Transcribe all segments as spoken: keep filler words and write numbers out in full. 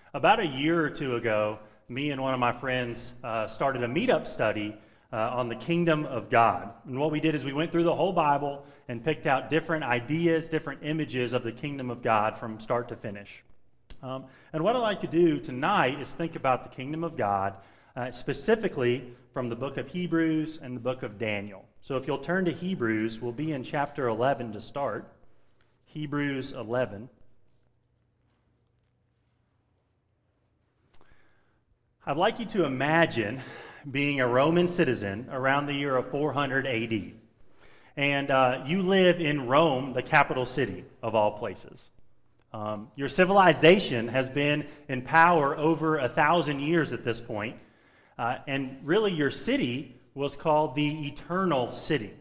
About a year or two ago, me and one of my friends uh, started a meetup study uh, on the kingdom of God. And what we did is we went through the whole Bible and picked out different ideas, different images of the kingdom of God from start to finish. Um, and what I'd like to do tonight is think about the kingdom of God, uh, specifically from the book of Hebrews and the book of Daniel. So if you'll turn to Hebrews, we'll be in chapter eleven to start. Hebrews eleven. I'd like you to imagine being a Roman citizen around the year of four hundred A D. And uh, you live in Rome, the capital city of all places. Um, your civilization has been in power over a thousand years at this point. Uh, and really your city was called the Eternal City.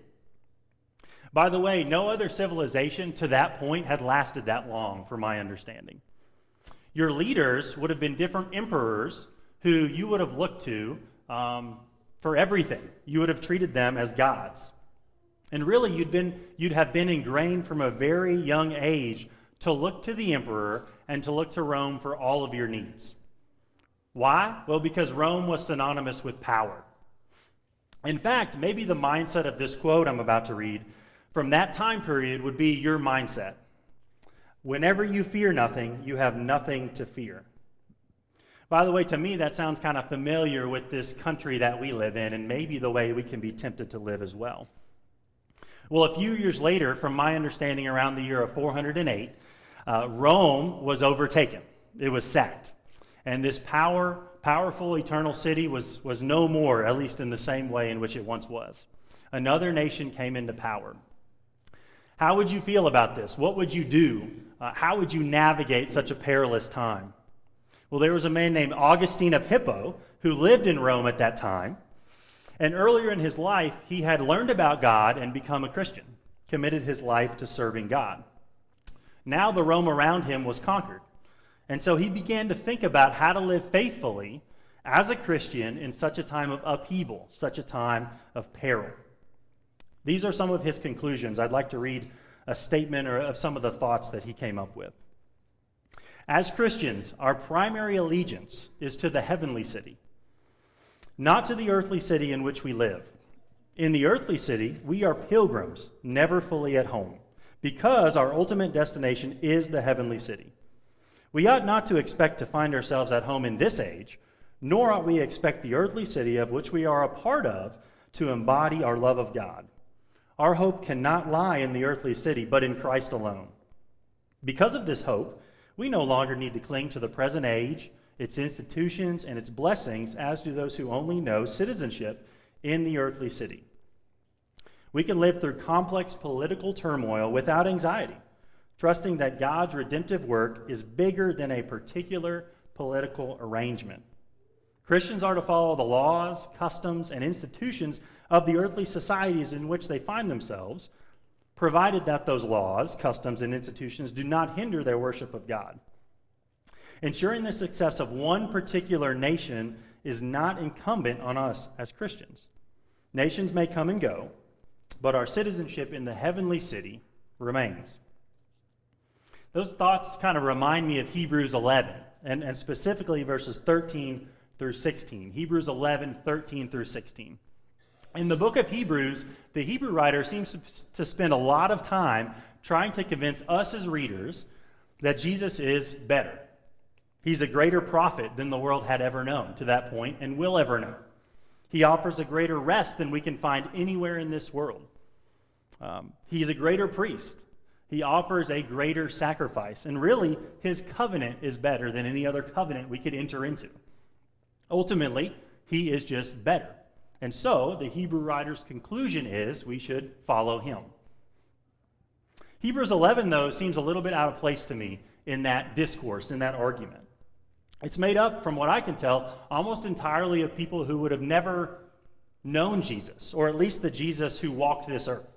By the way, no other civilization to that point had lasted that long, from my understanding. Your leaders would have been different emperors who you would have looked to um, for everything. You would have treated them as gods. And really, you'd been, you'd have been ingrained from a very young age to look to the emperor and to look to Rome for all of your needs. Why? Well, because Rome was synonymous with power. In fact, maybe the mindset of this quote I'm about to read from that time period would be your mindset. Whenever you fear nothing, you have nothing to fear. By the way, to me, that sounds kind of familiar with this country that we live in, and maybe the way we can be tempted to live as well. Well, a few years later, from my understanding around the year of four hundred eight, uh, Rome was overtaken. It was sacked. And this power, powerful eternal city was, was no more, at least in the same way in which it once was. Another nation came into power. How would you feel about this? What would you do? Uh, how would you navigate such a perilous time? Well, there was a man named Augustine of Hippo who lived in Rome at that time. And earlier in his life, he had learned about God and become a Christian, committed his life to serving God. Now the Rome around him was conquered. And so he began to think about how to live faithfully as a Christian in such a time of upheaval, such a time of peril. These are some of his conclusions. I'd like to read a statement or of some of the thoughts that he came up with. As Christians, our primary allegiance is to the heavenly city, not to the earthly city in which we live. In the earthly city, we are pilgrims, never fully at home, because our ultimate destination is the heavenly city. We ought not to expect to find ourselves at home in this age, nor ought we expect the earthly city of which we are a part of to embody our love of God. Our hope cannot lie in the earthly city, but in Christ alone. Because of this hope, we no longer need to cling to the present age, its institutions, and its blessings, as do those who only know citizenship in the earthly city. We can live through complex political turmoil without anxiety, trusting that God's redemptive work is bigger than a particular political arrangement. Christians are to follow the laws, customs, and institutions of the earthly societies in which they find themselves, provided that those laws, customs, and institutions do not hinder their worship of God. Ensuring the success of one particular nation is not incumbent on us as Christians. Nations may come and go, but our citizenship in the heavenly city remains. Those thoughts kind of remind me of Hebrews eleven, and, and specifically verses thirteen through sixteen. Hebrews eleven, thirteen through sixteen. In the book of Hebrews, the Hebrew writer seems to spend a lot of time trying to convince us as readers that Jesus is better. He's a greater prophet than the world had ever known to that point and will ever know. He offers a greater rest than we can find anywhere in this world. Um, he's a greater priest. He offers a greater sacrifice. And really, his covenant is better than any other covenant we could enter into. Ultimately, he is just better. And so, the Hebrew writer's conclusion is we should follow him. Hebrews eleven, though, seems a little bit out of place to me in that discourse, in that argument. It's made up, from what I can tell, almost entirely of people who would have never known Jesus, or at least the Jesus who walked this earth.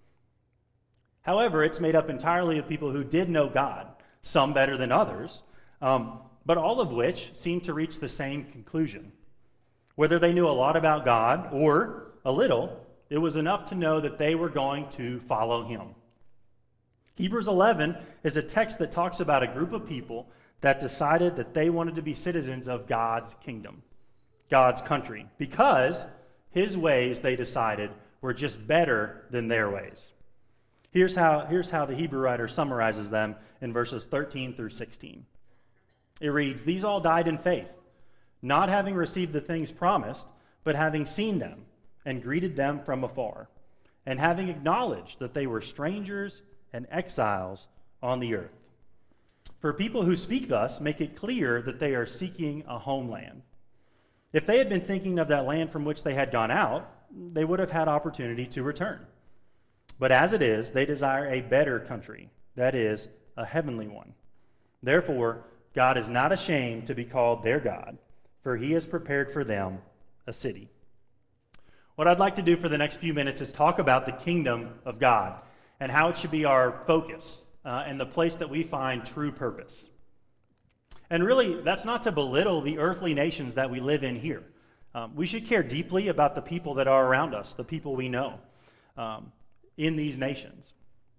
However, it's made up entirely of people who did know God, some better than others, um, but all of which seem to reach the same conclusion. Whether they knew a lot about God or a little, it was enough to know that they were going to follow him. Hebrews eleven is a text that talks about a group of people that decided that they wanted to be citizens of God's kingdom, God's country, because his ways, they decided, were just better than their ways. Here's how, here's how the Hebrew writer summarizes them in verses thirteen through sixteen. It reads, "These all died in faith, not having received the things promised, but having seen them and greeted them from afar, and having acknowledged that they were strangers and exiles on the earth. For people who speak thus make it clear that they are seeking a homeland. If they had been thinking of that land from which they had gone out, they would have had opportunity to return. But as it is, they desire a better country, that is, a heavenly one. Therefore, God is not ashamed to be called their God, for he has prepared for them a city." What I'd like to do for the next few minutes is talk about the kingdom of God and how it should be our focus uh, and the place that we find true purpose. And really, that's not to belittle the earthly nations that we live in here. Um, we should care deeply about the people that are around us, the people we know um, in these nations.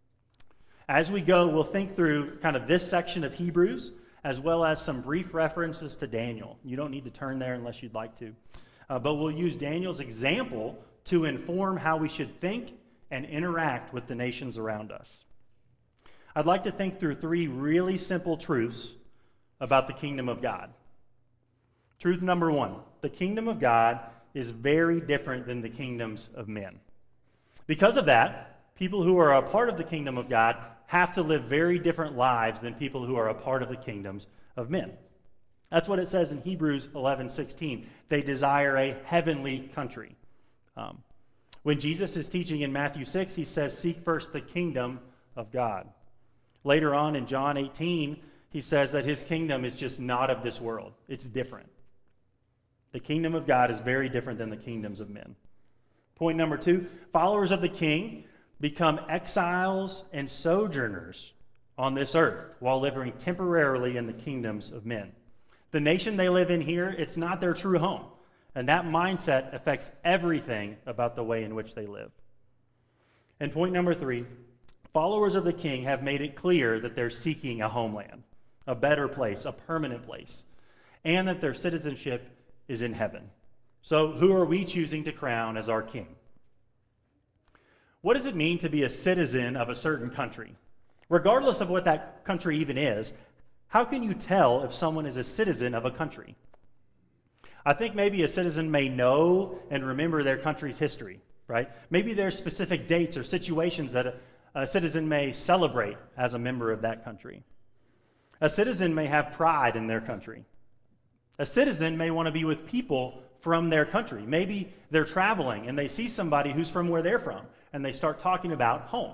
As we go, we'll think through kind of this section of Hebrews, as well as some brief references to Daniel. You don't need to turn there unless you'd like to. Uh, but we'll use Daniel's example to inform how we should think and interact with the nations around us. I'd like to think through three really simple truths about the kingdom of God. Truth number one, the kingdom of God is very different than the kingdoms of men. Because of that, people who are a part of the kingdom of God have to live very different lives than people who are a part of the kingdoms of men. That's what it says in Hebrews eleven sixteen. They desire a heavenly country. Um, when Jesus is teaching in Matthew six, he says, "Seek first the kingdom of God." Later on in John eighteen, he says that his kingdom is just not of this world. It's different. The kingdom of God is very different than the kingdoms of men. Point number two, followers of the king become exiles and sojourners on this earth while living temporarily in the kingdoms of men. The nation they live in here, it's not their true home. And that mindset affects everything about the way in which they live. And point number three, followers of the king have made it clear that they're seeking a homeland, a better place, a permanent place, and that their citizenship is in heaven. So who are we choosing to crown as our king? What does it mean to be a citizen of a certain country? Regardless of what that country even is, how can you tell if someone is a citizen of a country? I think maybe a citizen may know and remember their country's history, right? Maybe there's specific dates or situations that a, a citizen may celebrate as a member of that country. A citizen may have pride in their country. A citizen may want to be with people from their country. Maybe they're traveling and they see somebody who's from where they're from, and they start talking about home.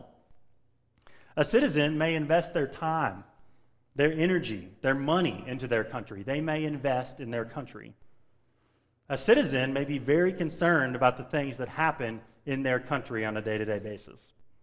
A citizen may invest their time, their energy, their money into their country. They may invest in their country. A citizen may be very concerned about the things that happen in their country on a day-to-day basis.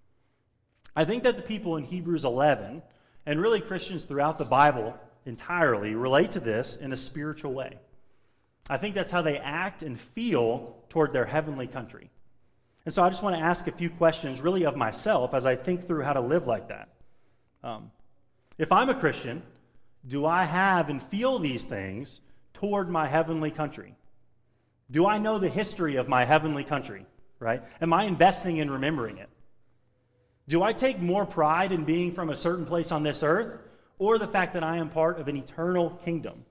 I think that the people in Hebrews eleven, and really Christians throughout the Bible entirely, relate to this in a spiritual way. I think that's how they act and feel toward their heavenly country. And so I just want to ask a few questions, really of myself, as I think through how to live like that. Um, if I'm a Christian, do I have and feel these things toward my heavenly country? Do I know the history of my heavenly country, right? Am I investing in remembering it? Do I take more pride in being from a certain place on this earth, or the fact that I am part of an eternal kingdom?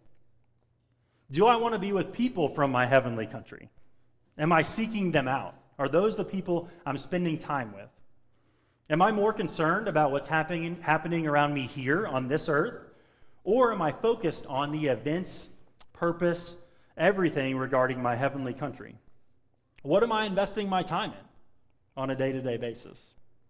Do I want to be with people from my heavenly country? Am I seeking them out? Are those the people I'm spending time with? Am I more concerned about what's happening, happening around me here on this earth? Or am I focused on the events, purpose, everything regarding my heavenly country? What am I investing my time in on a day-to-day basis?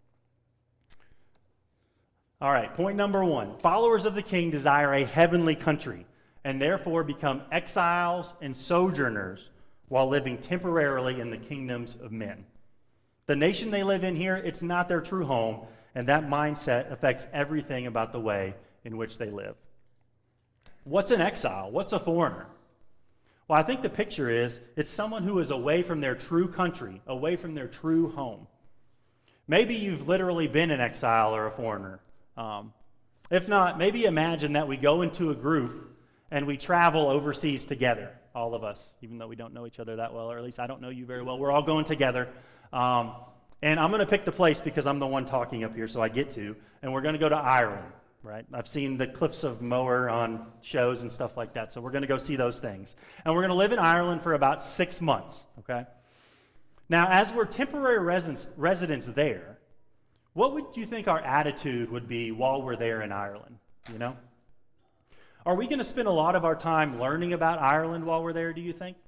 All right, point number one. Followers of the king desire a heavenly country and therefore become exiles and sojourners while living temporarily in the kingdoms of men. The nation they live in here, it's not their true home, and that mindset affects everything about the way in which they live. What's an exile? What's a foreigner? Well, I think the picture is it's someone who is away from their true country, away from their true home. Maybe you've literally been an exile or a foreigner. Um, If not, maybe imagine that we go into a group and we travel overseas together, all of us, even though we don't know each other that well, or at least I don't know you very well. We're all going together. Um, and I'm going to pick the place because I'm the one talking up here, so I get to. And we're going to go to Ireland, right? I've seen the Cliffs of Moher on shows and stuff like that, so we're going to go see those things. And we're going to live in Ireland for about six months, okay? Now, as we're temporary residents, residents there, what would you think our attitude would be while we're there in Ireland, you know? Are we going to spend a lot of our time learning about Ireland while we're there, do you think?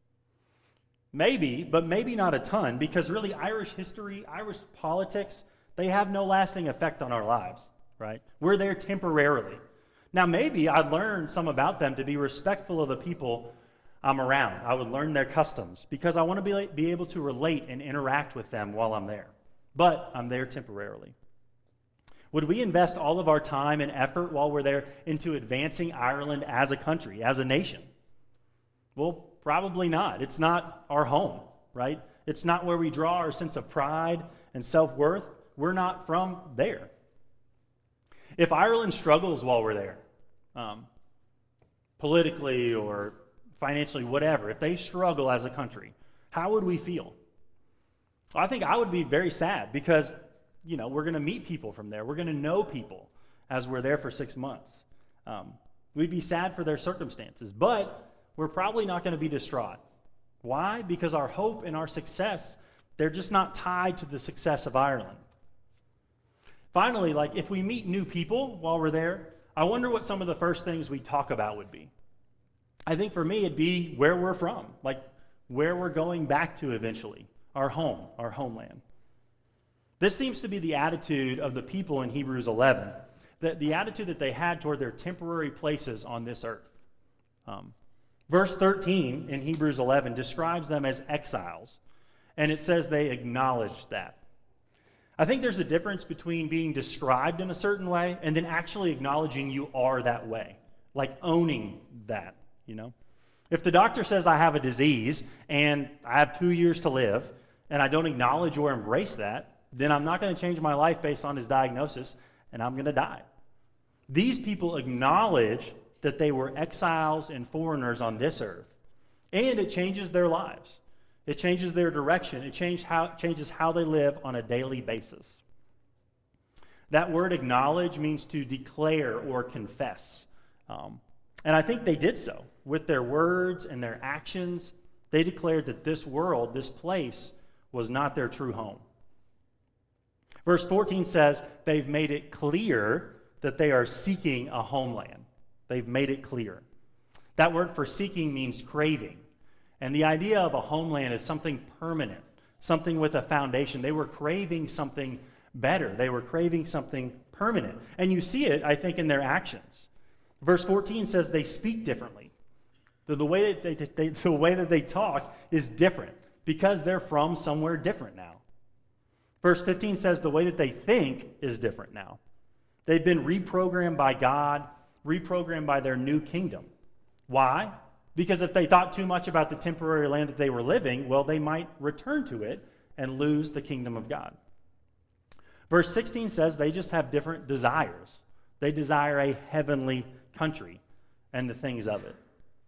Maybe, but maybe not a ton, because really Irish history, Irish politics, they have no lasting effect on our lives, right? We're there temporarily. Now, maybe I'd learn some about them to be respectful of the people I'm around. I would learn their customs because I want to be, be able to relate and interact with them while I'm there. But I'm there temporarily. Would we invest all of our time and effort while we're there into advancing Ireland as a country, as a nation? Well, probably not. It's not our home, right? It's not where we draw our sense of pride and self-worth. We're not from there. If Ireland struggles while we're there, um, politically or financially, whatever, if they struggle as a country, how would we feel? I think I would be very sad because, you know, we're going to meet people from there. We're going to know people as we're there for six months. Um, we'd be sad for their circumstances, but we're probably not going to be distraught. Why? Because our hope and our success, they're just not tied to the success of Ireland. Finally, like if we meet new people while we're there, I wonder what some of the first things we talk about would be. I think for me, it'd be where we're from, like where we're going back to eventually, our home, our homeland. This seems to be the attitude of the people in Hebrews eleven, the, the attitude that they had toward their temporary places on this earth. Um, verse thirteen in Hebrews eleven describes them as exiles, and it says they acknowledged that. I think there's a difference between being described in a certain way and then actually acknowledging you are that way, like owning that, you know? If the doctor says I have a disease and I have two years to live and I don't acknowledge or embrace that, then I'm not going to change my life based on his diagnosis and I'm going to die. These people acknowledge that they were exiles and foreigners on this earth, and it changes their lives. It changes their direction. It change how, changes how they live on a daily basis. That word acknowledge means to declare or confess. Um, and I think they did so. With their words and their actions, they declared that this world, this place, was not their true home. Verse fourteen says they've made it clear that they are seeking a homeland. They've made it clear. That word for seeking means craving. And the idea of a homeland is something permanent, something with a foundation. They were craving something better. They were craving something permanent. And you see it, I think, in their actions. Verse fourteen says they speak differently. The, the, way that they, they, the way that they talk is different because they're from somewhere different now. Verse fifteen says the way that they think is different now. They've been reprogrammed by God, reprogrammed by their new kingdom. Why? Because if they thought too much about the temporary land that they were living, well, they might return to it and lose the kingdom of God. Verse sixteen says they just have different desires. They desire a heavenly country and the things of it.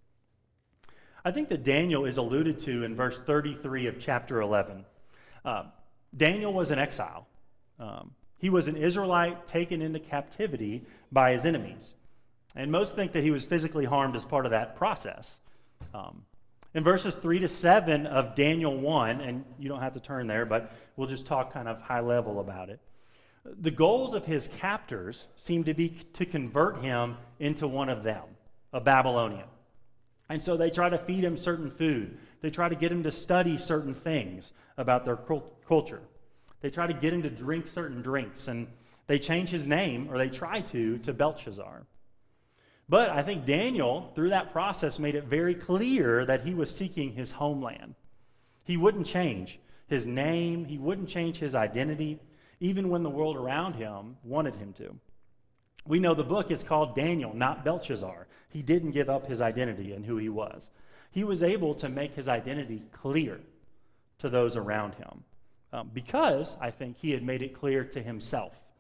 I think that Daniel is alluded to in verse thirty-three of chapter eleven. Uh, Daniel was an exile. Um, he was an Israelite taken into captivity by his enemies. And most think that he was physically harmed as part of that process. Um, in verses three to seven of Daniel one, and you don't have to turn there, but we'll just talk kind of high level about it. The goals of his captors seem to be to convert him into one of them, a Babylonian. And so they try to feed him certain food. They try to get him to study certain things about their culture. They try to get him to drink certain drinks, and they change his name, or they try to, to Belshazzar. But I think Daniel, through that process, made it very clear that he was seeking his homeland. He wouldn't change his name. He wouldn't change his identity, even when the world around him wanted him to. We know the book is called Daniel, not Belshazzar. He didn't give up his identity and who he was. He was able to make his identity clear to those around him um, because, I think, he had made it clear to himself.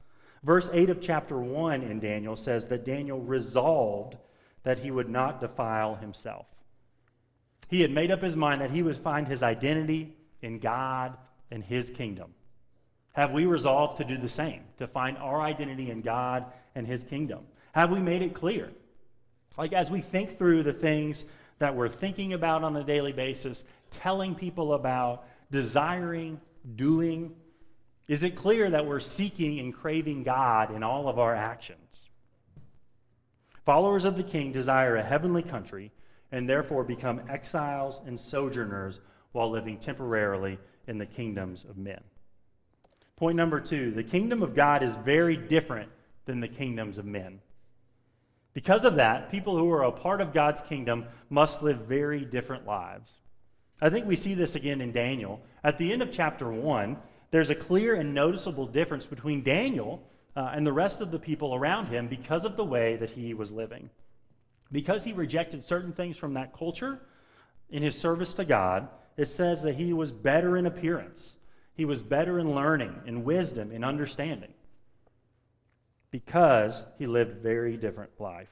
Verse eight of chapter one in Daniel says that Daniel resolved that he would not defile himself. He had made up his mind that he would find his identity in God and his kingdom. Have we resolved to do the same, to find our identity in God and his kingdom? Have we made it clear? Like as we think through the things that we're thinking about on a daily basis, telling people about, desiring, doing, is it clear that we're seeking and craving God in all of our actions? Followers of the King desire a heavenly country and therefore become exiles and sojourners while living temporarily in the kingdoms of men. Point number two, the kingdom of God is very different than the kingdoms of men. Because of that, people who are a part of God's kingdom must live very different lives. I think we see this again in Daniel. At the end of chapter one, there's a clear and noticeable difference between Daniel uh, and the rest of the people around him because of the way that he was living. Because he rejected certain things from that culture in his service to God, it says that he was better in appearance. He was better in learning, in wisdom, in understanding, because he lived a very different life.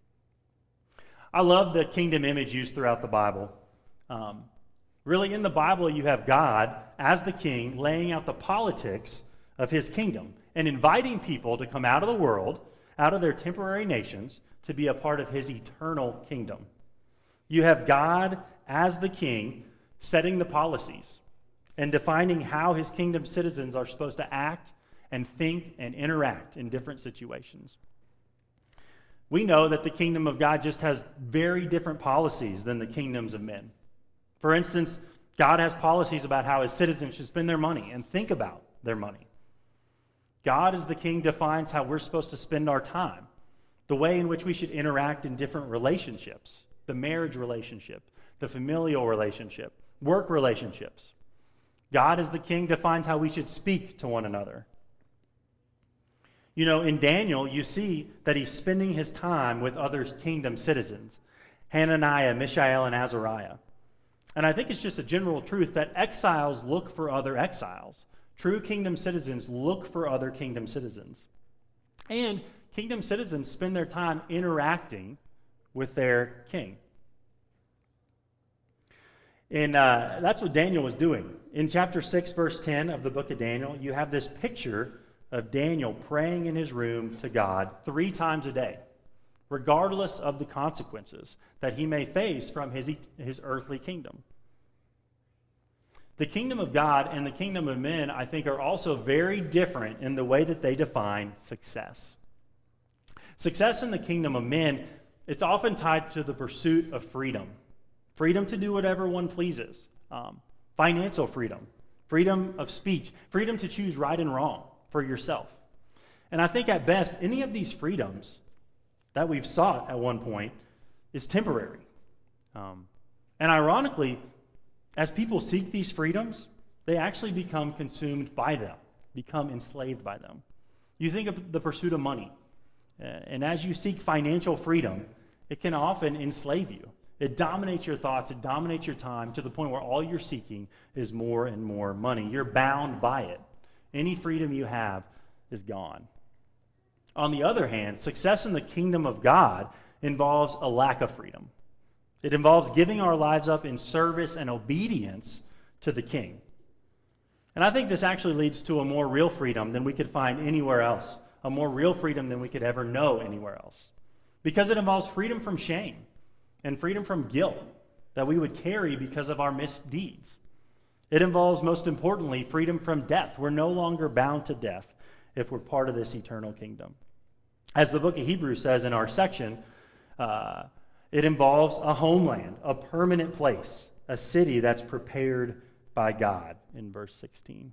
I love the kingdom image used throughout the Bible. Um, really, in the Bible, you have God as the king laying out the politics of his kingdom and inviting people to come out of the world, out of their temporary nations, to be a part of his eternal kingdom. You have God as the king setting the policies and defining how his kingdom citizens are supposed to act and think and interact in different situations. We know that the kingdom of God just has very different policies than the kingdoms of men. For instance, God has policies about how his citizens should spend their money and think about their money. God as the king defines how we're supposed to spend our time, the way in which we should interact in different relationships, the marriage relationship, the familial relationship, work relationships. God as the king defines how we should speak to one another. You know, in Daniel, you see that he's spending his time with other kingdom citizens, Hananiah, Mishael, and Azariah. And I think it's just a general truth that exiles look for other exiles. True kingdom citizens look for other kingdom citizens. And kingdom citizens spend their time interacting with their king. And uh, that's what Daniel was doing. In chapter six, verse ten of the book of Daniel, you have this picture of Daniel praying in his room to God three times a day, regardless of the consequences that he may face from his, his earthly kingdom. The kingdom of God and the kingdom of men, I think, are also very different in the way that they define success. Success in the kingdom of men, it's often tied to the pursuit of freedom. Freedom to do whatever one pleases. Um, financial freedom. Freedom of speech. Freedom to choose right and wrong for yourself. And I think at best, any of these freedoms that we've sought at one point is temporary. Um, and ironically, as people seek these freedoms, they actually become consumed by them, become enslaved by them. You think of the pursuit of money. And as you seek financial freedom, it can often enslave you. It dominates your thoughts, it dominates your time to the point where all you're seeking is more and more money. You're bound by it. Any freedom you have is gone. On the other hand, success in the kingdom of God involves a lack of freedom. It involves giving our lives up in service and obedience to the king. And I think this actually leads to a more real freedom than we could find anywhere else, a more real freedom than we could ever know anywhere else. Because it involves freedom from shame and freedom from guilt that we would carry because of our misdeeds. It involves, most importantly, freedom from death. We're no longer bound to death if we're part of this eternal kingdom. As the book of Hebrews says in our section, uh, it involves a homeland, a permanent place, a city that's prepared by God in verse sixteen.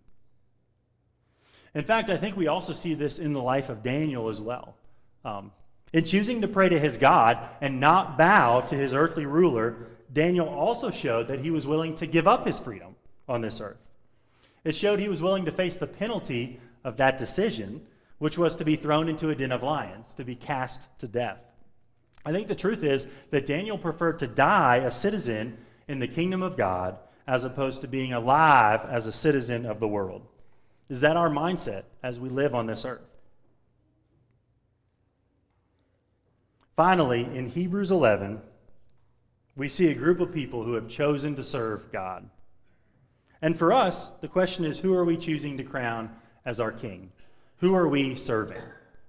In fact, I think we also see this in the life of Daniel as well. Um, in choosing to pray to his God and not bow to his earthly ruler, Daniel also showed that he was willing to give up his freedom on this earth. It showed he was willing to face the penalty of that decision, which was to be thrown into a den of lions, to be cast to death. I think the truth is that Daniel preferred to die a citizen in the kingdom of God as opposed to being alive as a citizen of the world. Is that our mindset as we live on this earth? Finally, in Hebrews eleven, we see a group of people who have chosen to serve God. And for us, the question is, who are we choosing to crown as our king? Who are we serving?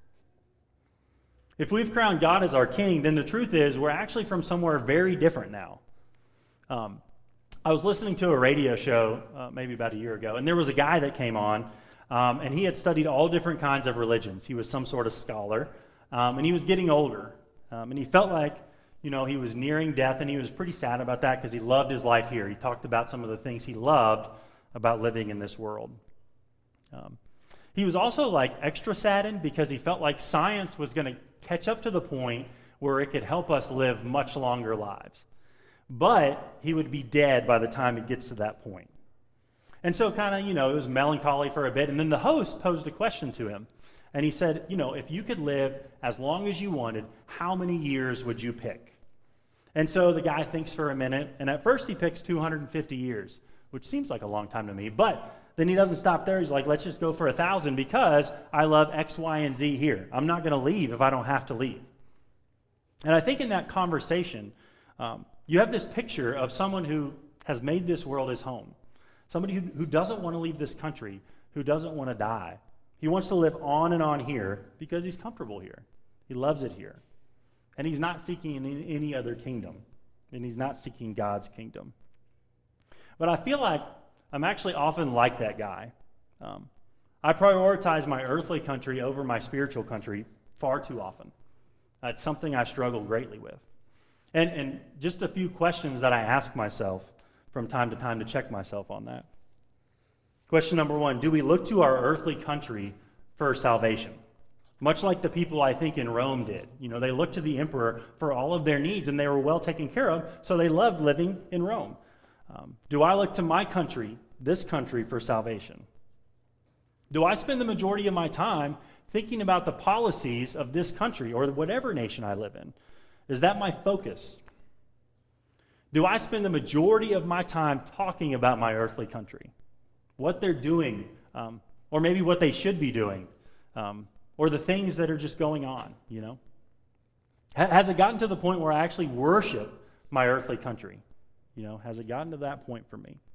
If we've crowned God as our king, then the truth is we're actually from somewhere very different now. Um, I was listening to a radio show uh, maybe about a year ago, and there was a guy that came on, um, and he had studied all different kinds of religions. He was some sort of scholar, um, and he was getting older, um, and he felt like, you know, he was nearing death, and he was pretty sad about that because he loved his life here. He talked about some of the things he loved about living in this world. Um, he was also like extra saddened because he felt like science was going to catch up to the point where it could help us live much longer lives. But he would be dead by the time it gets to that point. And so kind of, you know, it was melancholy for a bit. And then the host posed a question to him. And he said, you know, if you could live as long as you wanted, how many years would you pick? And so the guy thinks for a minute. And at first he picks two hundred fifty years, which seems like a long time to me. But then he doesn't stop there. He's like, let's just go for a thousand because I love X, Y, and Z here. I'm not going to leave if I don't have to leave. And I think in that conversation, um, you have this picture of someone who has made this world his home. Somebody who, who doesn't want to leave this country, who doesn't want to die. He wants to live on and on here because he's comfortable here. He loves it here. And he's not seeking any, any other kingdom. And he's not seeking God's kingdom. But I feel like I'm actually often like that guy. Um, I prioritize my earthly country over my spiritual country far too often. Uh, it's something I struggle greatly with. And, and just a few questions that I ask myself from time to time to check myself on that. Question number one, do we look to our earthly country for salvation? Much like the people I think in Rome did. You know, they looked to the emperor for all of their needs and they were well taken care of, so they loved living in Rome. Um, do I look to my country, this country, for salvation? Do I spend the majority of my time thinking about the policies of this country or whatever nation I live in? Is that my focus? Do I spend the majority of my time talking about my earthly country? What they're doing, um, or maybe what they should be doing, um, or the things that are just going on, you know? Ha- has it gotten to the point where I actually worship my earthly country? You know, has it gotten to that point for me?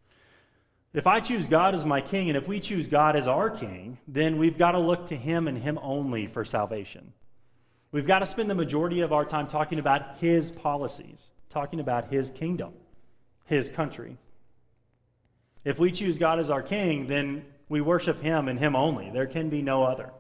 If I choose God as my king, and if we choose God as our king, then we've got to look to him and him only for salvation. We've got to spend the majority of our time talking about his policies, talking about his kingdom, his country. If we choose God as our king, then we worship him and him only. There can be no other.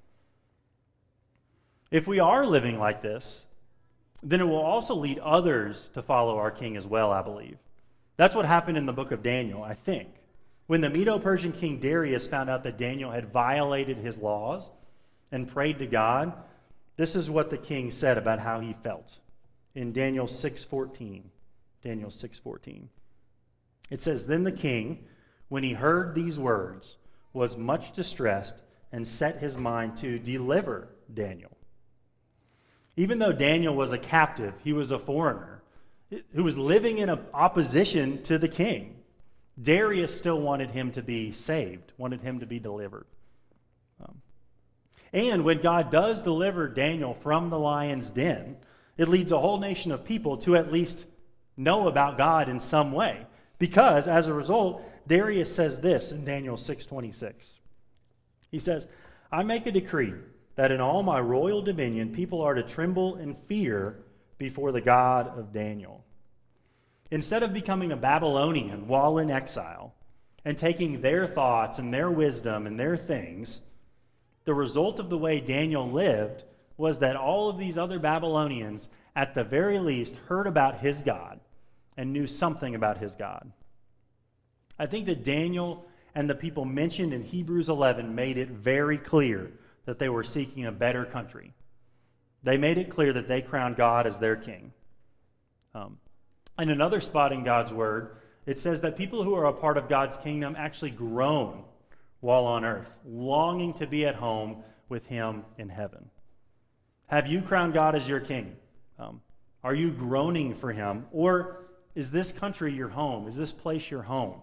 If we are living like this, then it will also lead others to follow our king as well, I believe. That's what happened in the book of Daniel, I think. When the Medo-Persian king Darius found out that Daniel had violated his laws and prayed to God, this is what the king said about how he felt in Daniel six fourteen. Daniel six fourteen. It says, "Then the king, when he heard these words, was much distressed and set his mind to deliver Daniel." Even though Daniel was a captive, he was a foreigner who was living in opposition to the king. Darius still wanted him to be saved, wanted him to be delivered. Um, and when God does deliver Daniel from the lion's den, it leads a whole nation of people to at least know about God in some way. Because, as a result, Darius says this in Daniel six twenty-six. He says, "I make a decree that in all my royal dominion people are to tremble and fear before the God of Daniel." Instead of becoming a Babylonian while in exile and taking their thoughts and their wisdom and their things, the result of the way Daniel lived was that all of these other Babylonians, at the very least, heard about his God and knew something about his God. I think that Daniel and the people mentioned in Hebrews eleven made it very clear that they were seeking a better country. They made it clear that they crowned God as their king. Um, in another spot in God's word, it says that people who are a part of God's kingdom actually groan while on earth, longing to be at home with him in heaven. Have you crowned God as your king? Um, are you groaning for him? Or is this country your home? Is this place your home?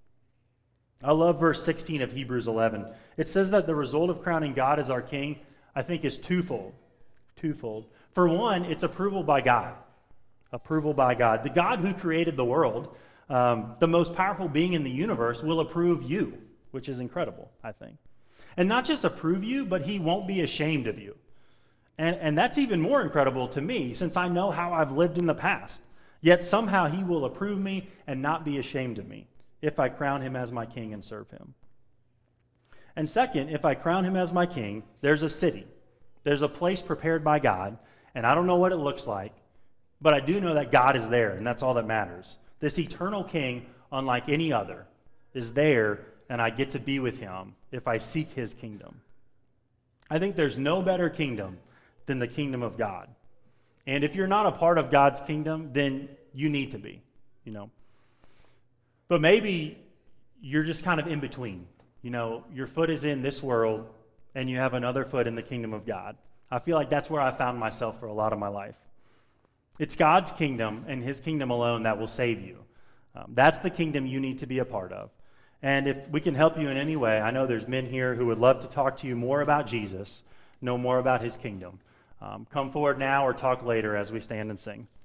I love verse sixteen of Hebrews eleven. It says that the result of crowning God as our king, I think, is twofold. Twofold. For one, it's approval by God. Approval by God. The God who created the world, um, the most powerful being in the universe, will approve you, which is incredible, I think. And not just approve you, but he won't be ashamed of you. And, and that's even more incredible to me, since I know how I've lived in the past. Yet somehow he will approve me and not be ashamed of me if I crown him as my king and serve him. And second, if I crown him as my king, there's a city. There's a place prepared by God, and I don't know what it looks like, but I do know that God is there, and that's all that matters. This eternal king, unlike any other, is there, and I get to be with him if I seek his kingdom. I think there's no better kingdom than the kingdom of God. And if you're not a part of God's kingdom, then you need to be, you know. But maybe you're just kind of in between. You know, your foot is in this world, and you have another foot in the kingdom of God. I feel like that's where I found myself for a lot of my life. It's God's kingdom and his kingdom alone that will save you. Um, that's the kingdom you need to be a part of. And if we can help you in any way, I know there's men here who would love to talk to you more about Jesus, know more about his kingdom. Um, come forward now or talk later as we stand and sing.